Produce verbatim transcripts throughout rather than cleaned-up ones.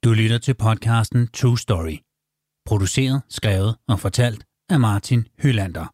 Du lytter til podcasten True Story. Produceret, skrevet og fortalt af Martin Hylander.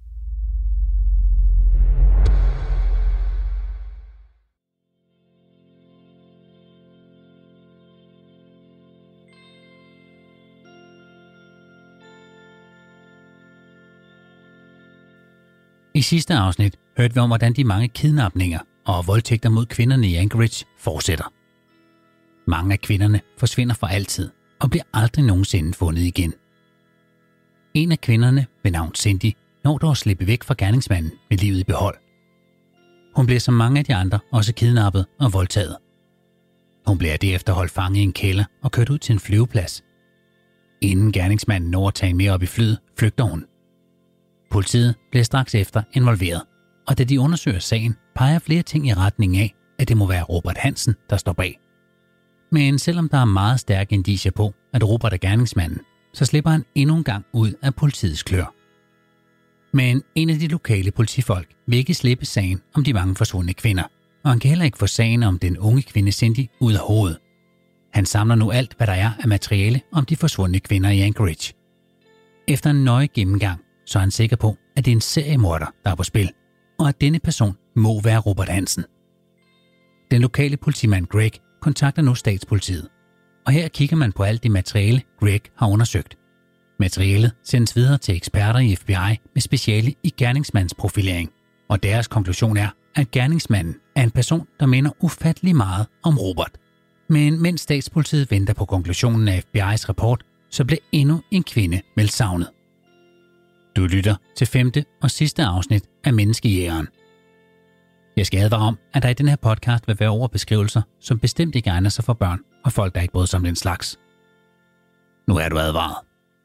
I sidste afsnit hørte vi om, hvordan de mange kidnapninger og voldtægter mod kvinderne i Anchorage fortsætter. Mange af kvinderne forsvinder for altid og bliver aldrig nogensinde fundet igen. En af kvinderne, ved navn Cindy, når dog at slippe væk fra gerningsmanden med livet i behold. Hun bliver som mange af de andre også kidnappet og voldtaget. Hun bliver derefter holdt fanget i en kælder og kørt ud til en flyveplads. Inden gerningsmanden når at tage med op i flyet, flygter hun. Politiet bliver straks efter involveret, og da de undersøger sagen, peger flere ting i retning af, at det må være Robert Hansen, der står bag. Men selvom der er meget stærke indicier på, at Robert er gerningsmanden, så slipper han endnu en gang ud af politiets klør. Men en af de lokale politifolk vil ikke slippe sagen om de mange forsvundne kvinder, og han kan heller ikke få sagen om den unge kvinde Cindy ud af hovedet. Han samler nu alt, hvad der er af materiale om de forsvundne kvinder i Anchorage. Efter en nøje gennemgang, så er han sikker på, at det er en seriemorder, der er på spil, og at denne person må være Robert Hansen. Den lokale politimand Greg kontakter nu statspolitiet, og her kigger man på alt det materiale, Greg har undersøgt. Materialet sendes videre til eksperter i F B I med speciale i gerningsmandsprofilering, og deres konklusion er, at gerningsmanden er en person, der minder ufattelig meget om Robert. Men mens statspolitiet venter på konklusionen af F B I's rapport, så bliver endnu en kvinde meldt savnet. Du lytter til femte og sidste afsnit af Menneskejægeren. Jeg skal advare om, at der i den her podcast vil være overbeskrivelser, som bestemt ikke egner sig for børn og folk, der ikke bryder sig om den slags. Nu er du advaret.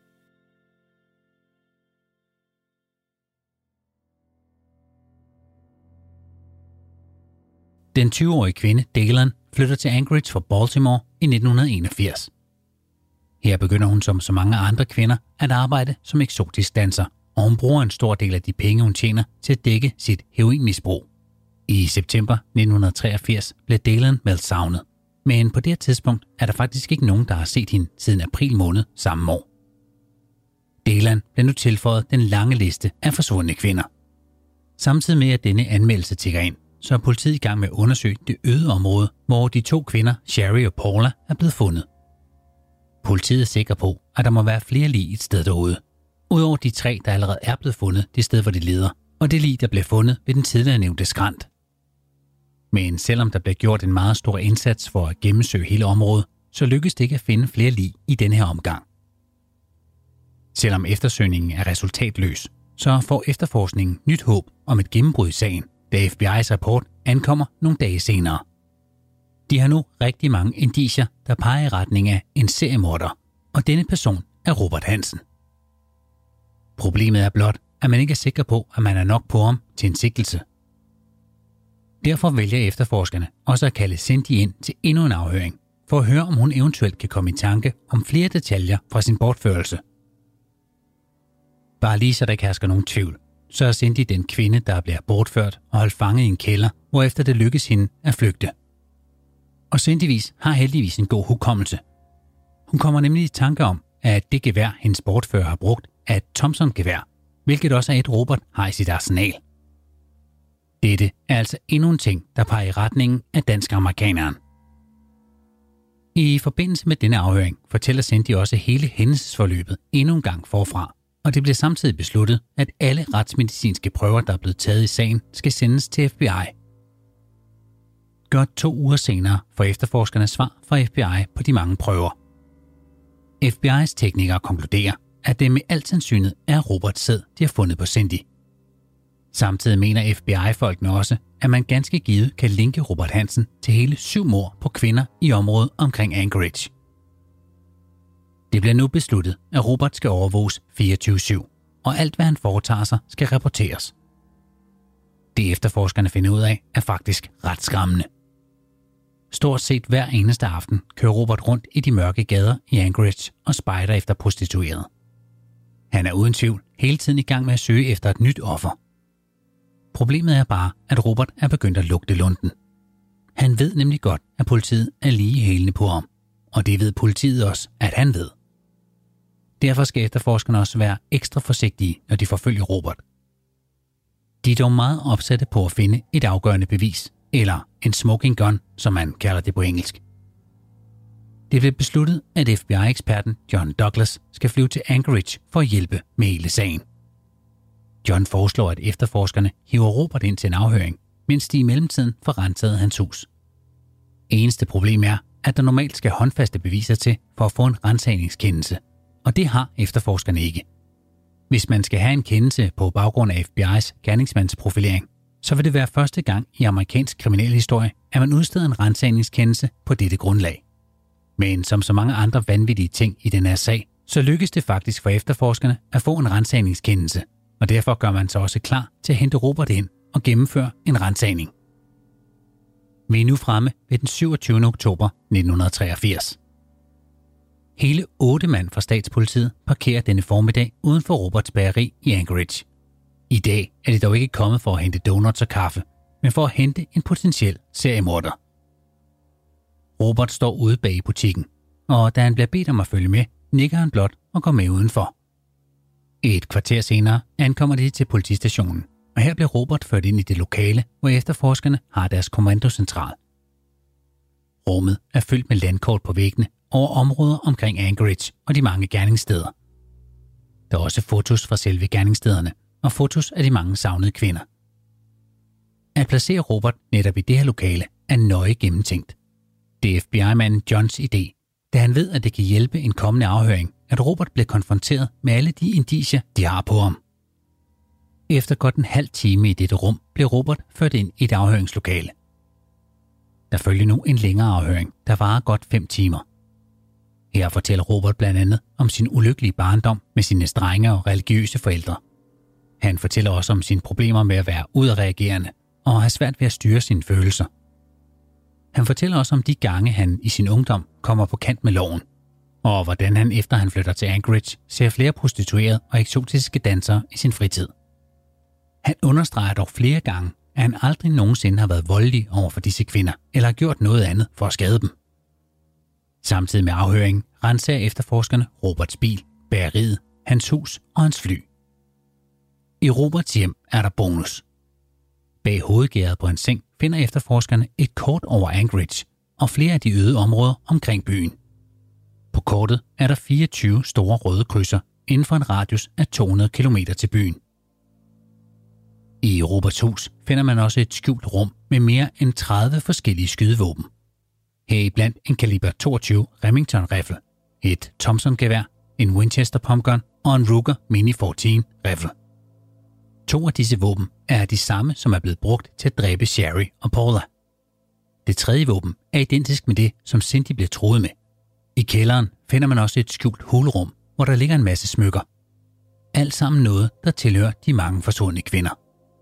Den tyve-årige kvinde, Dalen, flytter til Anchorage fra Baltimore i nitten enogfirs. Her begynder hun som så mange andre kvinder at arbejde som eksotisk danser, og hun bruger en stor del af de penge, hun tjener, til at dække sit heroinmisbrug. I september nitten treogfirs blev Dalen meldt savnet, men på det tidspunkt er der faktisk ikke nogen, der har set hende siden april måned samme år. Dalen blev nu tilføjet den lange liste af forsvundne kvinder. Samtidig med at denne anmeldelse tikker ind, så er politiet i gang med at undersøge det øde område, hvor de to kvinder, Sherry og Paula, er blevet fundet. Politiet er sikker på, at der må være flere lig et sted derude, udover de tre, der allerede er blevet fundet det sted, hvor de leder, og det lig, der blev fundet ved den tidligere nævnte skrænt. Men selvom der blev gjort en meget stor indsats for at gennemsøge hele området, så lykkedes det ikke at finde flere lig i denne her omgang. Selvom eftersøgningen er resultatløs, så får efterforskningen nyt håb om et gennembrud i sagen, da F B I's rapport ankommer nogle dage senere. De har nu rigtig mange indicier, der peger i retning af en seriemorder, og denne person er Robert Hansen. Problemet er blot, at man ikke er sikker på, at man er nok på ham til en sigtelse. Derfor vælger efterforskerne også at kalde Cindy ind til endnu en afhøring, for at høre, om hun eventuelt kan komme i tanke om flere detaljer fra sin bortførelse. Bare lige så der ikke hersker nogen tvivl, så er Cindy den kvinde, der bliver bortført og holdt fanget i en kælder, hvorefter det lykkes hende at flygte. Og Cindyvis har heldigvis en god hukommelse. Hun kommer nemlig i tanke om, at det gevær, hendes bortfører har brugt, er et Thompson-gevær, hvilket også er et Robert har i sit arsenal. Dette er altså endnu en ting, der peger i retningen af dansk-amerikaneren. I forbindelse med denne afhøring fortæller Cindy også hele hændelsesforløbet endnu en gang forfra, og det bliver samtidig besluttet, at alle retsmedicinske prøver, der er blevet taget i sagen, skal sendes til F B I. Godt to uger senere får efterforskerne svar fra F B I på de mange prøver. F B I's teknikere konkluderer, at det med al sandsynlighed er Roberts sæd, de har fundet på Cindy. Samtidig mener F B I-folkene også, at man ganske givet kan linke Robert Hansen til hele syv mord på kvinder i området omkring Anchorage. Det bliver nu besluttet, at Robert skal overvåges fireogtyve syv, og alt hvad han foretager sig skal rapporteres. Det efterforskerne finder ud af er faktisk ret skræmmende. Stort set hver eneste aften kører Robert rundt i de mørke gader i Anchorage og spejder efter prostituerede. Han er uden tvivl hele tiden i gang med at søge efter et nyt offer. Problemet er bare, at Robert er begyndt at lugte lunden. Han ved nemlig godt, at politiet er lige hælende på ham, og det ved politiet også, at han ved. Derfor skal efterforskerne også være ekstra forsigtige, når de forfølger Robert. De er dog meget opsatte på at finde et afgørende bevis, eller en smoking gun, som man kalder det på engelsk. Det blev besluttet, at F B I-eksperten John Douglas skal flyve til Anchorage for at hjælpe med hele sagen. John foreslår, at efterforskerne hiver Robert ind til en afhøring, mens de i mellemtiden får renset hans hus. Eneste problem er, at der normalt skal håndfaste beviser til for at få en ransagningskendelse, og det har efterforskerne ikke. Hvis man skal have en kendelse på baggrund af F B I's gerningsmandsprofilering, så vil det være første gang i amerikansk kriminalhistorie, at man udsteder en ransagningskendelse på dette grundlag. Men som så mange andre vanvittige ting i den her sag, så lykkes det faktisk for efterforskerne at få en ransagningskendelse, og derfor gør man sig også klar til at hente Robert ind og gennemføre en ransagning. Vi er nu fremme ved den syvogtyvende oktober nitten treogfirs. Hele otte mand fra statspolitiet parkerer denne formiddag uden for Roberts bageri i Anchorage. I dag er de dog ikke kommet for at hente donuts og kaffe, men for at hente en potentiel seriemorder. Robert står ude bag i butikken, og da han bliver bedt om at følge med, nikker han blot og går med udenfor. Et kvarter senere ankommer de til politistationen, og her bliver Robert ført ind i det lokale, hvor efterforskerne har deres kommandocentral. Rummet er fyldt med landkort på væggene over områder omkring Anchorage og de mange gerningssteder. Der er også fotos fra selve gerningsstederne og fotos af de mange savnede kvinder. At placere Robert netop i det her lokale er nøje gennemtænkt. Det er F B I-manden Johns idé, da han ved, at det kan hjælpe en kommende afhøring, at Robert bliver konfronteret med alle de indicier, de har på ham. Efter godt en halv time i dette rum blev Robert ført ind i et afhøringslokale. Der følger nu en længere afhøring, der varer godt fem timer. Her fortæller Robert blandt andet om sin ulykkelige barndom med sine strenge og religiøse forældre. Han fortæller også om sine problemer med at være udadreagerende og have svært ved at styre sine følelser. Han fortæller også om de gange, han i sin ungdom kommer på kant med loven, og hvordan han efter han flytter til Anchorage ser flere prostituerede og eksotiske dansere i sin fritid. Han understreger dog flere gange, at han aldrig nogensinde har været voldelig over for disse kvinder, eller har gjort noget andet for at skade dem. Samtidig med afhøringen renser efterforskerne Roberts bil, bageriet, hans hus og hans fly. I Roberts hjem er der bonus. Bag hovedgærdet på hans seng finder efterforskerne et kort over Anchorage og flere af de øde områder omkring byen. På kortet er der fireogtyve store røde krydser inden for en radius af to hundrede kilometer til byen. I Roberts hus finder man også et skjult rum med mere end tredive forskellige skydevåben. Heriblandt en kaliber toogtyve Remington-riffel, et Thompson-gevær, en Winchester pumpgun og en Ruger Mini fjorten riffel. To af disse våben er de samme, som er blevet brugt til at dræbe Sherry og Paula. Det tredje våben er identisk med det, som Cindy blev truet med. I kælderen finder man også et skjult hulrum, hvor der ligger en masse smykker. Alt sammen noget, der tilhører de mange forsvundne kvinder.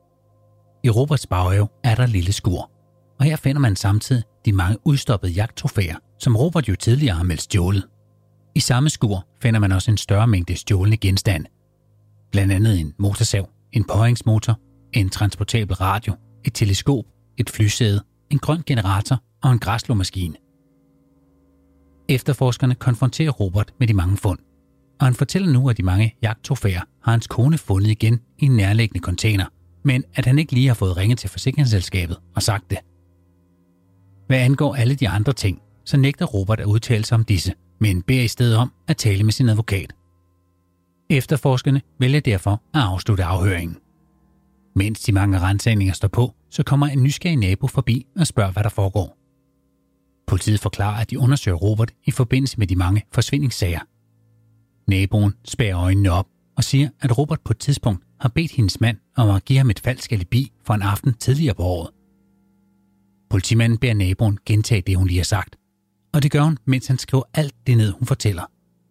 I Roberts baghave er der et lille skur, og her finder man samtidig de mange udstoppede jagttrofæer, som Robert jo tidligere har meldt stjålet. I samme skur finder man også en større mængde stjålne genstande. Blandt andet en motorsav, en påhængsmotor, en transportabel radio, et teleskop, et flysæde, en grøn generator og en græsslåmaskine. Efterforskerne konfronterer Robert med de mange fund, og han fortæller nu, at de mange jagttrofæer har hans kone fundet igen i en nærliggende container, men at han ikke lige har fået ringet til forsikringsselskabet og sagt det. Hvad angår alle de andre ting, så nægter Robert at udtale sig om disse, men beder i stedet om at tale med sin advokat. Efterforskerne vælger derfor at afslutte afhøringen. Mens de mange ransagninger står på, så kommer en nysgerrig nabo forbi og spørger, hvad der foregår. Politiet forklarer, at de undersøger Robert i forbindelse med de mange forsvindingssager. Naboen spærrer øjnene op og siger, at Robert på et tidspunkt har bedt hendes mand om at give ham et falsk alibi for en aften tidligere på året. Politimanden beder naboen gentage det, hun lige har sagt, og det gør hun, mens han skriver alt det ned, hun fortæller.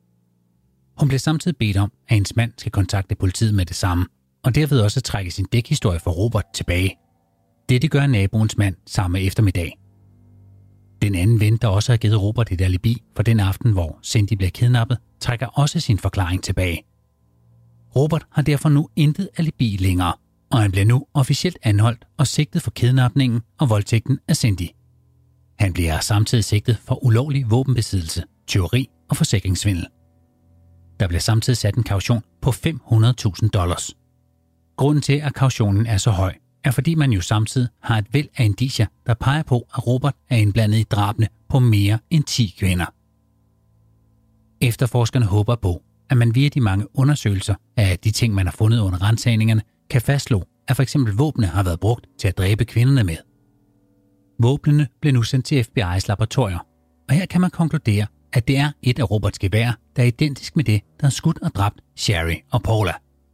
Hun bliver samtidig bedt om, at hendes mand skal kontakte politiet med det samme, og derved også trække sin dækhistorie for Robert tilbage. Dette gør naboens mand samme eftermiddag. Den anden ven, der også har givet Robert et alibi for den aften, hvor Cindy bliver kidnappet, trækker også sin forklaring tilbage. Robert har derfor nu intet alibi længere, og han bliver nu officielt anholdt og sigtet for kidnapningen og voldtægten af Cindy. Han bliver samtidig sigtet for ulovlig våbenbesiddelse, tyveri og forsikringssvindel. Der bliver samtidig sat en kaution på fem hundrede tusind dollars. Grunden til, at kautionen er så høj, er fordi man jo samtidig har et væld af indicier, der peger på, at Robert er indblandet i drabene på mere end ti kvinder. Efterforskerne håber på, at man via de mange undersøgelser af de ting, man har fundet under ransagningerne, kan fastslå, at f.eks. våbne har været brugt til at dræbe kvinderne med. Våbnene blev nu sendt til F B I's laboratorier, og her kan man konkludere, at det er et af Roberts geværer, der er identisk med det, der har skudt og dræbt Sherry og Paula.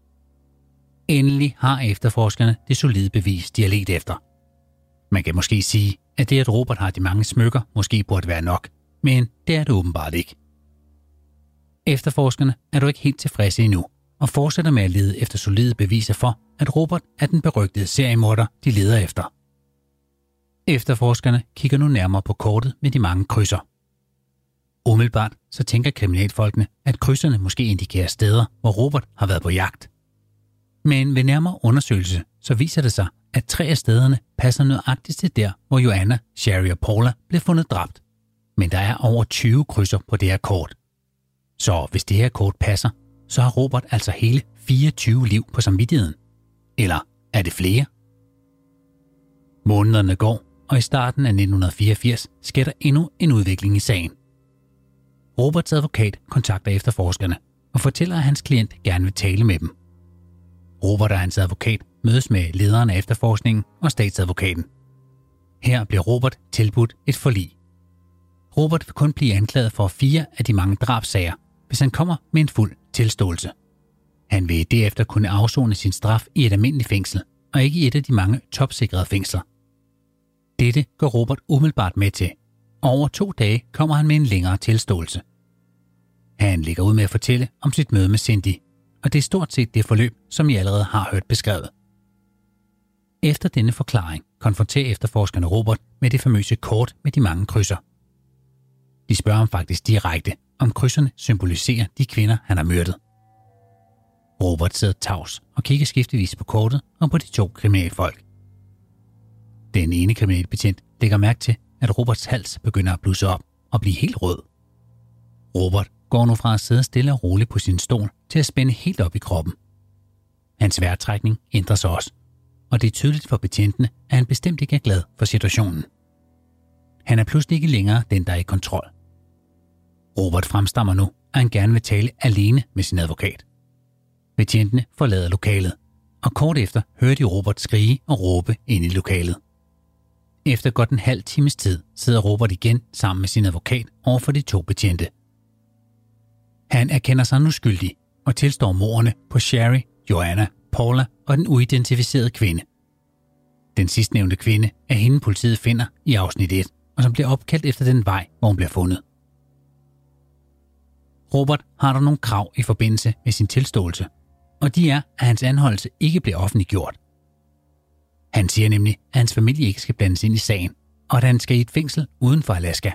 Endelig har efterforskerne det solide bevis, de har ledt efter. Man kan måske sige, at det, at Robert har de mange smykker, måske burde være nok, men det er det åbenbart ikke. Efterforskerne er dog ikke helt tilfredse endnu, og fortsætter med at lede efter solide beviser for, at Robert er den berygtede seriemorder, de leder efter. Efterforskerne kigger nu nærmere på kortet med de mange krydser. Umiddelbart så tænker kriminalfolkene, at krydserne måske indikerer steder, hvor Robert har været på jagt. Men ved nærmere undersøgelse, så viser det sig, at tre af stederne passer nøjagtigt til der, hvor Joanna, Sherry og Paula blev fundet dræbt. Men der er over tyve krydser på det her kort. Så hvis det her kort passer, så har Robert altså hele fireogtyve liv på samvittigheden. Eller er det flere? Månederne går, og i starten af nitten fireogfirs sker der endnu en udvikling i sagen. Roberts advokat kontakter efterforskerne og fortæller, at hans klient gerne vil tale med dem. Robert og hans advokat mødes med lederen af efterforskningen og statsadvokaten. Her bliver Robert tilbudt et forlig. Robert vil kun blive anklaget for fire af de mange drabssager, hvis han kommer med en fuld tilståelse. Han vil derefter kunne afsone sin straf i et almindeligt fængsel, og ikke i et af de mange topsikrede fængsler. Dette går Robert umiddelbart med til, og over to dage kommer han med en længere tilståelse. Han ligger ud med at fortælle om sit møde med Cindy, og det er stort set det forløb, som I allerede har hørt beskrevet. Efter denne forklaring konfronterer efterforskerne Robert med det famøse kort med de mange krydser. De spørger ham faktisk direkte, om krydserne symboliserer de kvinder, han har myrdet. Robert sidder tavs og kigger skiftevis på kortet og på de to kriminalfolk. Den ene kriminalbetjent lægger mærke til, at Roberts hals begynder at blusse op og blive helt rød. Robert går nu fra at sidde stille og roligt på sin stol til at spænde helt op i kroppen. Hans vejrtrækning ændrer sig også, og det er tydeligt for betjentene, at han bestemt ikke er glad for situationen. Han er pludselig ikke længere den, der er i kontrol. Robert fremstammer nu, at han gerne vil tale alene med sin advokat. Betjentene forlader lokalet, og kort efter hører de Robert skrige og råbe ind i lokalet. Efter godt en halv times tid sidder Robert igen sammen med sin advokat over for de to betjente. Han erkender sig nu skyldig og tilstår mordene på Sherry, Joanna, Paula og den uidentificerede kvinde. Den sidstnævnte kvinde er hende politiet finder i afsnit et, og som bliver opkaldt efter den vej, hvor hun bliver fundet. Robert har der nogle krav i forbindelse med sin tilståelse, og de er, at hans anholdelse ikke bliver offentliggjort. Han siger nemlig, at hans familie ikke skal blandes ind i sagen, og at han skal i et fængsel uden for Alaska.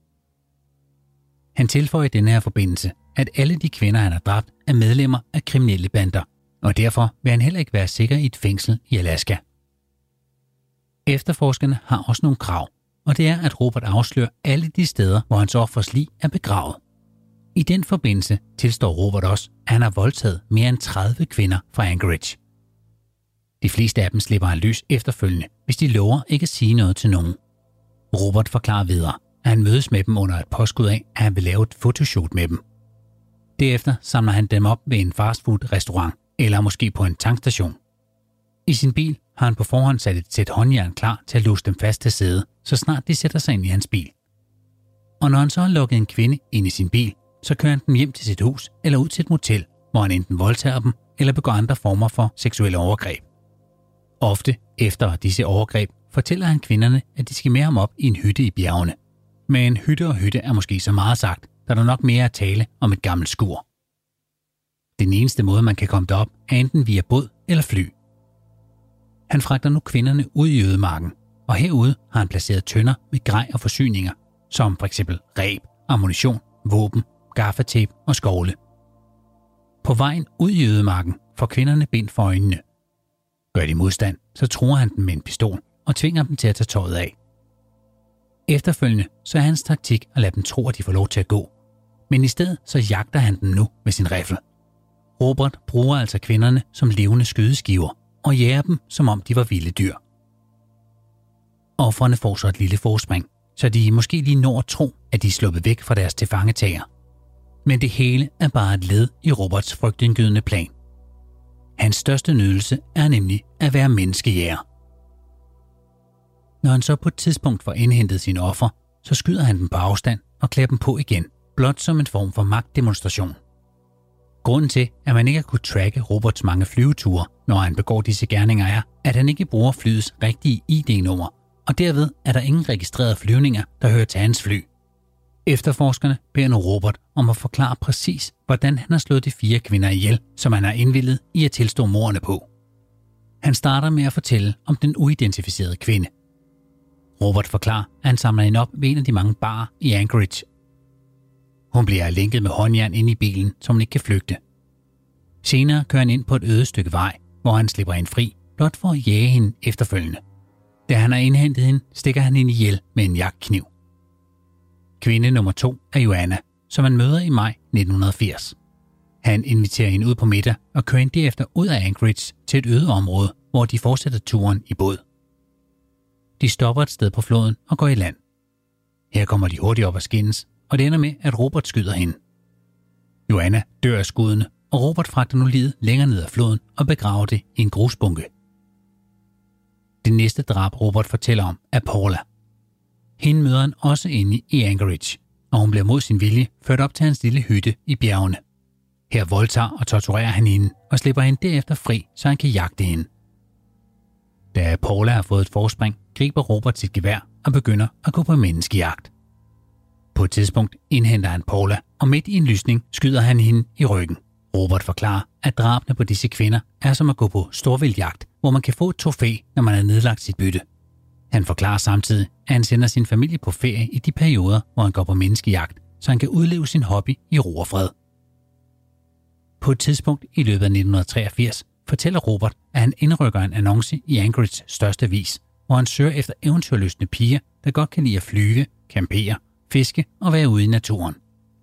Han tilføjer i denne her forbindelse, at alle de kvinder, han har dræbt, er medlemmer af kriminelle bander, og derfor vil han heller ikke være sikker i et fængsel i Alaska. Efterforskerne har også nogle krav, og det er, at Robert afslører alle de steder, hvor hans offers lig er begravet. I den forbindelse tilstår Robert også, at han har voldtaget mere end tredive kvinder fra Anchorage. De fleste af dem slipper han løs efterfølgende, hvis de lover ikke at sige noget til nogen. Robert forklarer videre, at han mødes med dem under et påskud af, at han vil lave et fotoshoot med dem. Derefter samler han dem op ved en fastfood-restaurant eller måske på en tankstation. I sin bil har han på forhånd sat et sæt håndjern klar til at låse dem fast til sædet, så snart de sætter sig ind i hans bil. Og når han så har lukket en kvinde ind i sin bil, så kører han dem hjem til sit hus eller ud til et motel, hvor han enten voldtager dem eller begår andre former for seksuelle overgreb. Ofte efter disse overgreb fortæller han kvinderne, at de skal med ham op i en hytte i bjergene. Men hytte og hytte er måske så meget sagt, da der nok mere at tale om et gammelt skur. Den eneste måde, man kan komme derop, er enten via båd eller fly. Han fragter nu kvinderne ud i ødemarken, og herude har han placeret tønder med grej og forsyninger, som f.eks. reb, ammunition, våben, gaffatape og skovle. På vejen ud i ødemarken får kvinderne bind for øjnene. Gør de modstand, så truer han dem med en pistol og tvinger dem til at tage tøjet af. Efterfølgende så er hans taktik at lade dem tro, at de får lov til at gå. Men i stedet så jagter han dem nu med sin riffel. Robert bruger altså kvinderne som levende skydeskiver og jager dem, som om de var vilde dyr. Ofrene får så et lille forspring, så de måske lige når at tro, at de er sluppet væk fra deres tilfangetager. Men det hele er bare et led i Roberts frygtindgydende plan. Hans største nydelse er nemlig at være menneskejæger. Når han så på et tidspunkt får indhentet sine offer, så skyder han dem på afstand og klæder dem på igen, blot som en form for magtdemonstration. Grunden til, at man ikke har kunnet tracke Roberts mange flyveture, når han begår disse gerninger, er, at han ikke bruger flyets rigtige I D-nummer, og derved er der ingen registrerede flyvninger, der hører til hans fly. Efterforskerne beder nu Robert om at forklare præcis, hvordan han har slået de fire kvinder ihjel, som han har indvilliget i at tilstå mordene på. Han starter med at fortælle om den uidentificerede kvinde. Robert forklarer, at han samler hende op ved en af de mange barer i Anchorage. Hun bliver lænket med håndjern ind i bilen, så hun ikke kan flygte. Senere kører han ind på et øde stykke vej, hvor han slipper hende fri, blot for at jage hende efterfølgende. Da han har indhentet hende, stikker han hende ihjel med en jagtkniv. Kvinde nummer to er Joanna, som han møder i maj nitten firs. Han inviterer hende ud på middag og kører hende derefter ud af Anchorage til et øde område, hvor de fortsætter turen i båd. De stopper et sted på floden og går i land. Her kommer de hurtigt op og skændes, og det ender med, at Robert skyder hende. Joanna dør af skuddene, og Robert fragter nu liget længere ned ad floden og begraver det i en grusbunke. Det næste drab, Robert fortæller om, er Paula. Hende møder han også inde i Anchorage, og hun bliver mod sin vilje ført op til hans lille hytte i bjergene. Her voldtager og torturerer han hende og slipper hende derefter fri, så han kan jagte hende. Da Paula har fået et forspring, griber Robert sit gevær og begynder at gå på menneskejagt. På et tidspunkt indhenter han Paula, og midt i en lysning skyder han hende i ryggen. Robert forklarer, at drabene på disse kvinder er som at gå på storvildtjagt, hvor man kan få et trofæ, når man har nedlagt sit bytte. Han forklarer samtidig, at han sender sin familie på ferie i de perioder, hvor han går på menneskejagt, så han kan udleve sin hobby i ro og fred. På et tidspunkt i løbet af nitten treogfirs fortæller Robert, at han indrykker en annonce i Anchorages største avis, hvor han søger efter eventyrlystne piger, der godt kan lide at flyve, campere, fiske og være ude i naturen.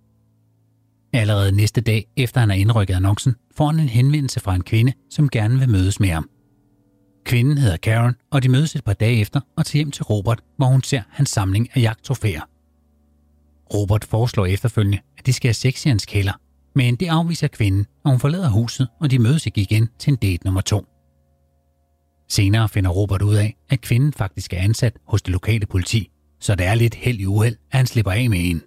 Allerede næste dag, efter han har indrykket annoncen, får han en henvendelse fra en kvinde, som gerne vil mødes med ham. Kvinden hedder Karen, og de mødes et par dage efter og tager hjem til Robert, hvor hun ser hans samling af jagttrofæer. Robert foreslår efterfølgende, at de skal have sex i hans kælder, men det afviser kvinden, og hun forlader huset, og de mødes ikke igen til en date nummer to. Senere finder Robert ud af, at kvinden faktisk er ansat hos det lokale politi, så det er lidt held i uheld, at han slipper af med en.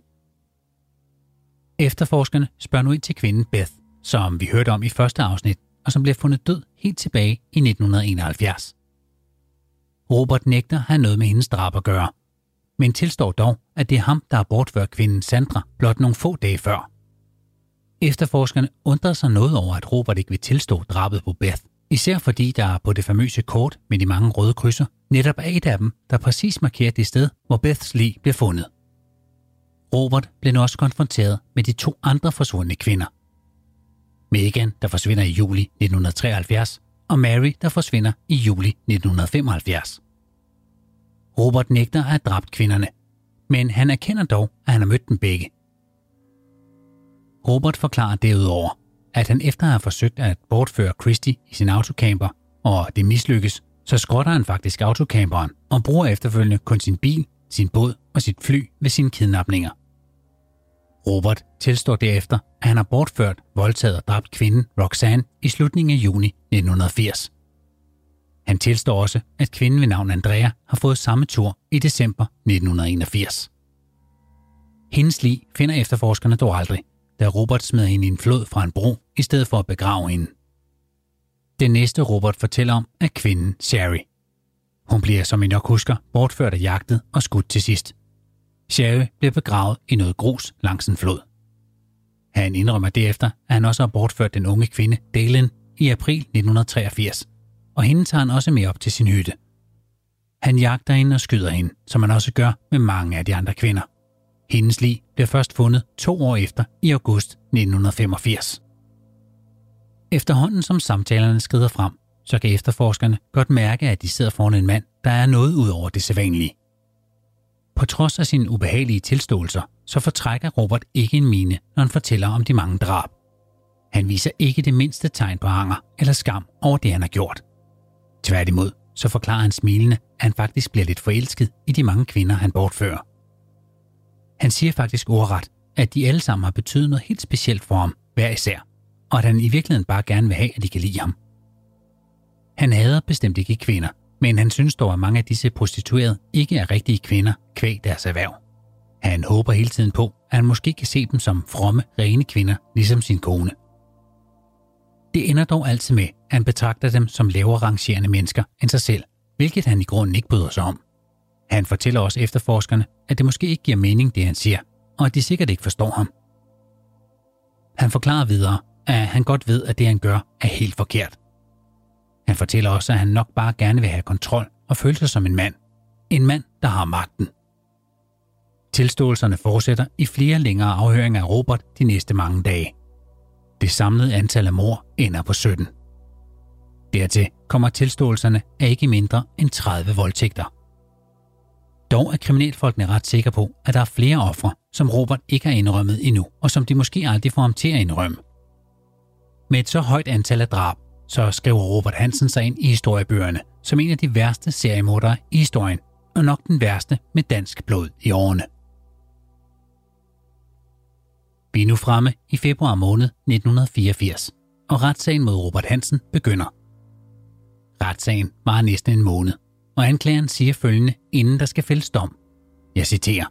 Efterforskerne spørger nu ind til kvinden Beth, som vi hørte om i første afsnit, og som bliver fundet død helt tilbage i nitten enoghalvfjerds. Robert nægter at have noget med hendes drab at gøre, men tilstår dog, at det er ham, der har bortført kvinden Sandra blot nogle få dage før. Efterforskerne undrer sig noget over, at Robert ikke vil tilstå drabet på Beth, især fordi der på det famøse kort med de mange røde krydser netop er et af dem, der præcis markerer det sted, hvor Beths lig blev fundet. Robert blev nu også konfronteret med de to andre forsvundne kvinder. Megan, der forsvinder i juli nitten treoghalvfjerds, og Mary, der forsvinder i juli nitten femoghalvfjerds. Robert nægter at have dræbt kvinderne, men han erkender dog, at han har mødt dem begge. Robert forklarer derudover, at han efter at have forsøgt at bortføre Christy i sin autocamper, og det mislykkes, så skrotter han faktisk autocamperen og bruger efterfølgende kun sin bil, sin båd og sit fly ved sine kidnapninger. Robert tilstår derefter, at han har bortført, voldtaget og dræbt kvinden Roxanne i slutningen af juni nitten firs. Han tilstår også, at kvinden ved navn Andrea har fået samme tur i december nitten enogfirs. Hendes lig finder efterforskerne dog aldrig, da Robert smider hende i en flod fra en bro i stedet for at begrave hende. Det næste Robert fortæller om er kvinden Sherry. Hun bliver, som I nok husker, bortført af jagtet og skudt til sidst. Sherry bliver begravet i noget grus langs en flod. Han indrømmer derefter, at han også har bortført den unge kvinde Dalen i april nitten treogfirs, og hende tager han også med op til sin hytte. Han jagter hende og skyder hende, som han også gør med mange af de andre kvinder. Hendes lig bliver først fundet to år efter i august nitten femogfirs. Efterhånden som samtalerne skrider frem, så kan efterforskerne godt mærke, at de sidder foran en mand, der er noget ud over det sædvanlige. På trods af sine ubehagelige tilståelser, så fortrækker Robert ikke en mine, når han fortæller om de mange drab. Han viser ikke det mindste tegn på anger eller skam over det, han har gjort. Tværtimod, så forklarer han smilende, at han faktisk bliver lidt forelsket i de mange kvinder, han bortfører. Han siger faktisk ordret, at de alle sammen har betydet noget helt specielt for ham, hver især, og at han i virkeligheden bare gerne vil have, at de kan lide ham. Han hader bestemt ikke kvinder, men han synes dog, at mange af disse prostituerede ikke er rigtige kvinder kvæg deres erhverv. Han håber hele tiden på, at han måske kan se dem som fromme, rene kvinder, ligesom sin kone. Det ender dog altid med, at han betragter dem som lavere rangerende mennesker end sig selv, hvilket han i grunden ikke bryder sig om. Han fortæller også efterforskerne, at det måske ikke giver mening, det han siger, og at de sikkert ikke forstår ham. Han forklarer videre, at han godt ved, at det han gør er helt forkert. Han fortæller også, at han nok bare gerne vil have kontrol og føle sig som en mand. En mand, der har magten. Tilståelserne fortsætter i flere længere afhøringer af Robert de næste mange dage. Det samlede antal af mord ender på sytten. Dertil kommer tilståelserne af ikke mindre end tredive voldtægter. Dog er kriminalfolkene ret sikre på, at der er flere ofre, som Robert ikke har indrømmet endnu, og som de måske aldrig får ham til at indrømme. Med et så højt antal af drab, så skriver Robert Hansen sig ind i historiebøgerne som en af de værste seriemordere i historien, og nok den værste med dansk blod i årene. Vi er nu fremme i februar måned nitten fireogfirs, og retssagen mod Robert Hansen begynder. Retssagen varer næsten en måned, og anklageren siger følgende, inden der skal fældes dom. Jeg citerer.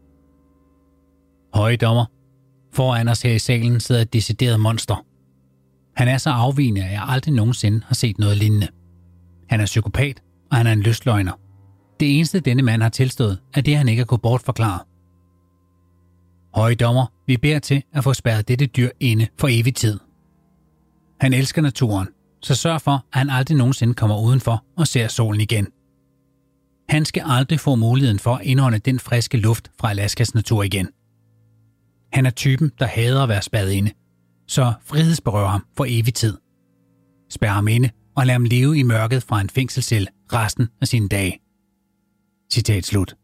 Høje dommer, foran os her i salen sidder et decideret monster. Han er så afvigende, at jeg aldrig nogensinde har set noget lignende. Han er psykopat, og han er en lystløgner. Det eneste denne mand har tilstået, er det, han ikke har kunnet bortforklare. Høje dommer, vi beder til at få spærret dette dyr inde for evig tid. Han elsker naturen, så sørg for, at han aldrig nogensinde kommer udenfor og ser solen igen. Han skal aldrig få muligheden for at indånde den friske luft fra Alaskas natur igen. Han er typen, der hader at være spærret inde, så frihedsberøver ham for evig tid. Spær ham inde og lad ham leve i mørket fra en fængselscelle resten af sine dage. Citat slut.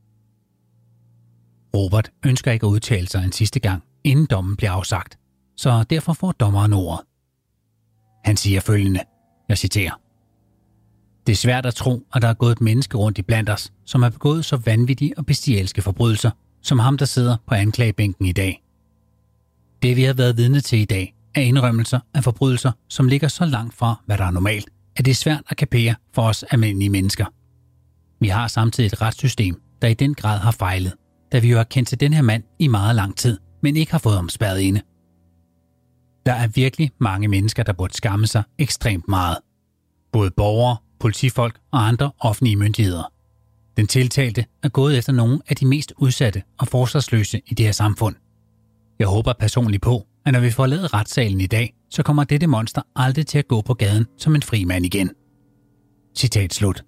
Robert ønsker ikke at udtale sig en sidste gang, inden dommen bliver afsagt, så derfor får dommeren ordet. Han siger følgende, jeg citerer. Det er svært at tro, at der er gået et menneske rundt i blandt os, som har begået så vanvittige og bestialske forbrydelser, som ham, der sidder på anklagebænken i dag. Det, vi har været vidne til i dag, er indrømmelser af forbrydelser, som ligger så langt fra, hvad der er normalt, at det er svært at kapere for os almindelige mennesker. Vi har samtidig et retssystem, der i den grad har fejlet, da vi jo har kendt til den her mand i meget lang tid, men ikke har fået ham spærret inde. Der er virkelig mange mennesker, der burde skamme sig ekstremt meget. Både borgere, politifolk og andre offentlige myndigheder. Den tiltalte er gået efter nogle af de mest udsatte og forsvarsløse i det her samfund. Jeg håber personligt på, at når vi får lavet retssalen i dag, så kommer dette monster aldrig til at gå på gaden som en fri mand igen. Citat slut.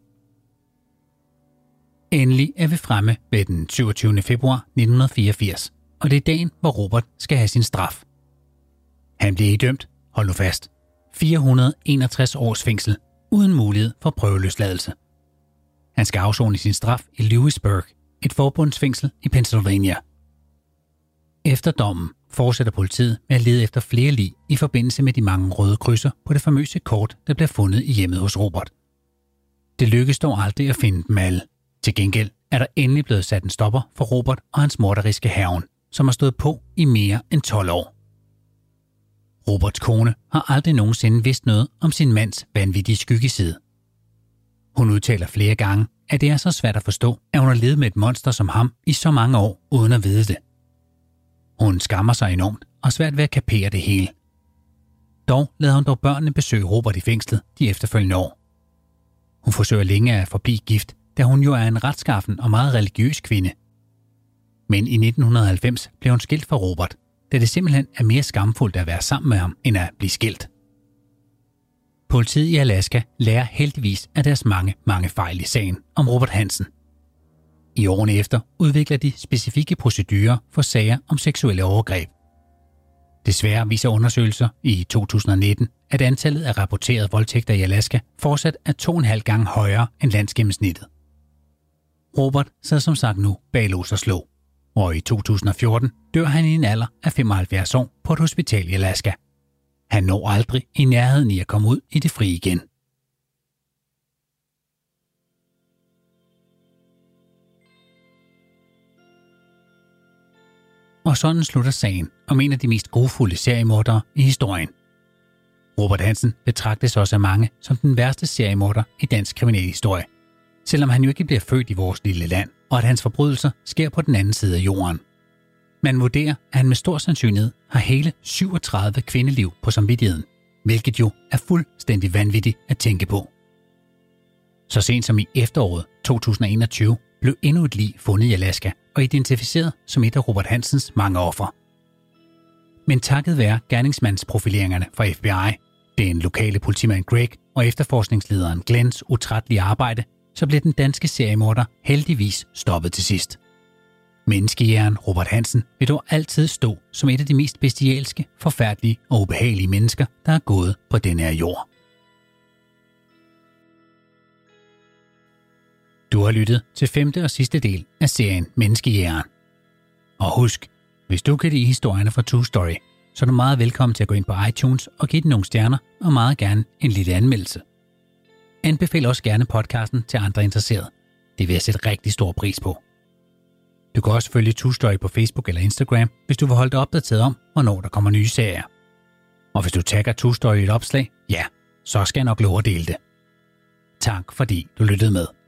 Endelig er vi fremme ved den syvogtyvende februar nitten fireogfirs, og det er dagen, hvor Robert skal have sin straf. Han bliver idømt, hold nu fast, fire hundrede og enogtres års fængsel, uden mulighed for prøveløsladelse. Han skal afsone sin straf i Lewisburg, et forbundsfængsel i Pennsylvania. Efter dommen fortsætter politiet med at lede efter flere lig i forbindelse med de mange røde krydser på det famøse kort, der bliver fundet i hjemmet hos Robert. Det lykkes dog aldrig at finde dem alle. Til gengæld er der endelig blevet sat en stopper for Robert og hans morderiske hærgen, som har stået på i mere end tolv år. Roberts kone har aldrig nogensinde vidst noget om sin mands vanvittige skyggeside. Hun udtaler flere gange, at det er så svært at forstå, at hun har levet med et monster som ham i så mange år uden at vide det. Hun skammer sig enormt og svært ved at kapere det hele. Dog lader hun dog børnene besøge Robert i fængslet de efterfølgende år. Hun forsøger længe at forblive gift, da hun jo er en retskaffen og meget religiøs kvinde. Men i nitten halvfems blev hun skilt fra Robert, da det simpelthen er mere skamfuldt at være sammen med ham, end at blive skilt. Politiet i Alaska lærer heldigvis af deres mange, mange fejl i sagen om Robert Hansen. I årene efter udvikler de specifikke procedurer for sager om seksuelle overgreb. Desværre viser undersøgelser i to tusind nitten, at antallet af rapporterede voldtægter i Alaska fortsat er to og en halv gang højere end landsgennemsnittet. Robert sad som sagt nu bag lås og slå, og i to tusind og fjorten dør han i en alder af femoghalvfjerds år på et hospital i Alaska. Han når aldrig i nærheden i at komme ud i det frie igen. Og sådan slutter sagen om en af de mest grufulde seriemordere i historien. Robert Hansen betragtes også af mange som den værste seriemorder i dansk kriminalhistorie, selvom han jo ikke bliver født i vores lille land, og at hans forbrydelser sker på den anden side af jorden. Man vurderer, at han med stor sandsynlighed har hele syvogtredive kvindeliv på samvittigheden, hvilket jo er fuldstændig vanvittigt at tænke på. Så sent som i efteråret to tusind og enogtyve blev endnu et lig fundet i Alaska og identificeret som et af Robert Hansens mange ofre. Men takket være gerningsmandsprofileringerne fra F B I, den lokale politimand Greg og efterforskningslederen Glens utrættelige arbejde, så blev den danske seriemorder heldigvis stoppet til sidst. Menneskejægeren Robert Hansen vil dog altid stå som et af de mest bestialske, forfærdelige og ubehagelige mennesker, der er gået på denne her jord. Du har lyttet til femte og sidste del af serien Menneskejægeren. Og husk, hvis du kan lide historierne fra True Story, så er du meget velkommen til at gå ind på iTunes og give den nogle stjerner og meget gerne en lille anmeldelse. Anbefal også gerne podcasten til andre interesserede. Det vil jeg sætte rigtig stor pris på. Du kan også følge True Story på Facebook eller Instagram, hvis du vil holde dig opdateret om, hvornår der kommer nye serier. Og hvis du tagger True Story i et opslag, ja, så skal jeg nok love at dele det. Tak fordi du lyttede med.